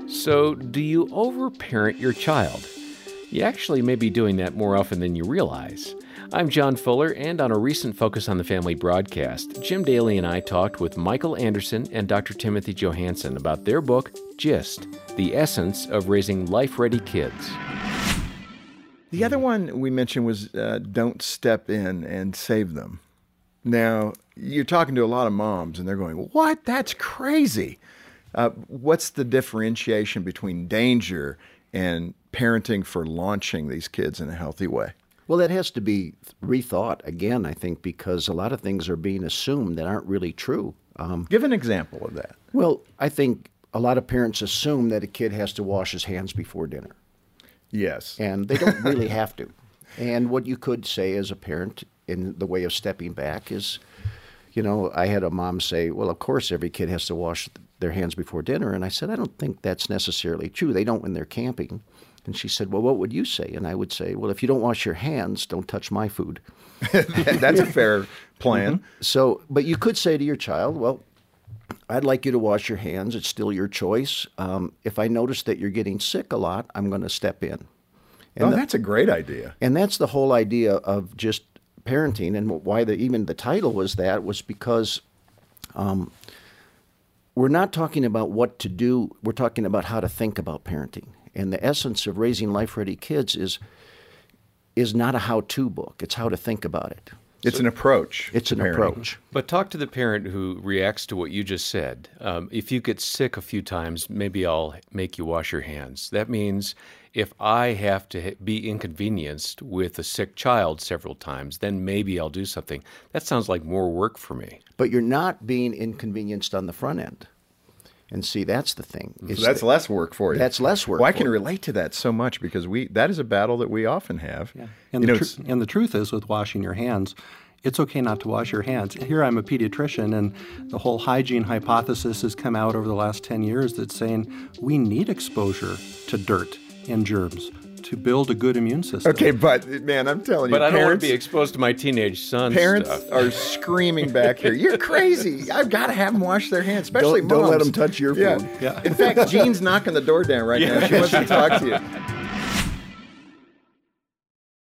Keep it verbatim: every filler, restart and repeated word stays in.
So, do you overparent your child? You actually may be doing that more often than you realize. I'm John Fuller, and on a recent Focus on the Family broadcast, Jim Daly and I talked with Michael Anderson and Doctor Timothy Johansson about their book, Gist, The Essence of Raising Life-Ready Kids. The other one we mentioned was uh, don't step in and save them. Now, you're talking to a lot of moms, and they're going, what? That's crazy. Uh, what's the differentiation between danger and parenting for launching these kids in a healthy way? Well, that has to be rethought again, I think, because a lot of things are being assumed that aren't really true. Um, Give an example of that. Well, I think a lot of parents assume that a kid has to wash his hands before dinner. Yes. And they don't really have to. And what you could say as a parent in the way of stepping back is, you know, I had a mom say, well, of course every kid has to wash their hands before dinner. And I said, I don't think that's necessarily true. They don't when they're camping. And she said, well, what would you say? And I would say, well, if you don't wash your hands, don't touch my food. That's a fair plan. Mm-hmm. So, but you could say to your child, well, I'd like you to wash your hands. It's still your choice. Um, if I notice that you're getting sick a lot, I'm going to step in. And oh, the, that's a great idea. And that's the whole idea of just parenting, and why the, even the title was that was because um, we're not talking about what to do. We're talking about how to think about parenting. And the essence of raising life-ready kids is is not a how-to book. It's how to think about it. It's so, an approach. It's an parenting. approach. But talk to the parent who reacts to what you just said. Um, if you get sick a few times, maybe I'll make you wash your hands. That means if I have to be inconvenienced with a sick child several times, then maybe I'll do something. That sounds like more work for me. But you're not being inconvenienced on the front end. And see, that's the thing. So that's that, less work for you. That's less work. Well, I for can you. relate to that so much because we that is a battle that we often have. Yeah. And, you the know, tr- and the truth is with washing your hands, it's okay not to wash your hands. Here I'm a pediatrician, and the whole hygiene hypothesis has come out over the last ten years that's saying we need exposure to dirt and germs to build a good immune system. Okay, but man, I'm telling you, but I don't parents, want to be exposed to my teenage son's Parents stuff. are screaming back here, you're crazy. I've got to have them wash their hands, especially don't, moms. Don't let them touch your food. Yeah. Yeah. In fact, Jean's knocking the door down right now. She wants to talk to you.